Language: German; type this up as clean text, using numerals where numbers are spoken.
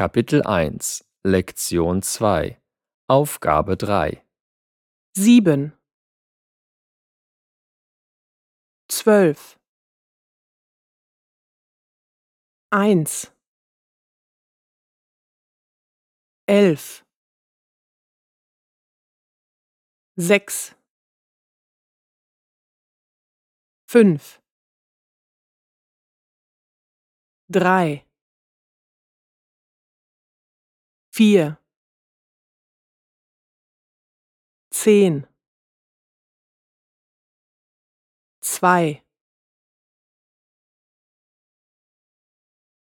Kapitel 1, Lektion 2, Aufgabe 3, 7, 12, 1, 11, 6, 5, 3, 4, 10, 2,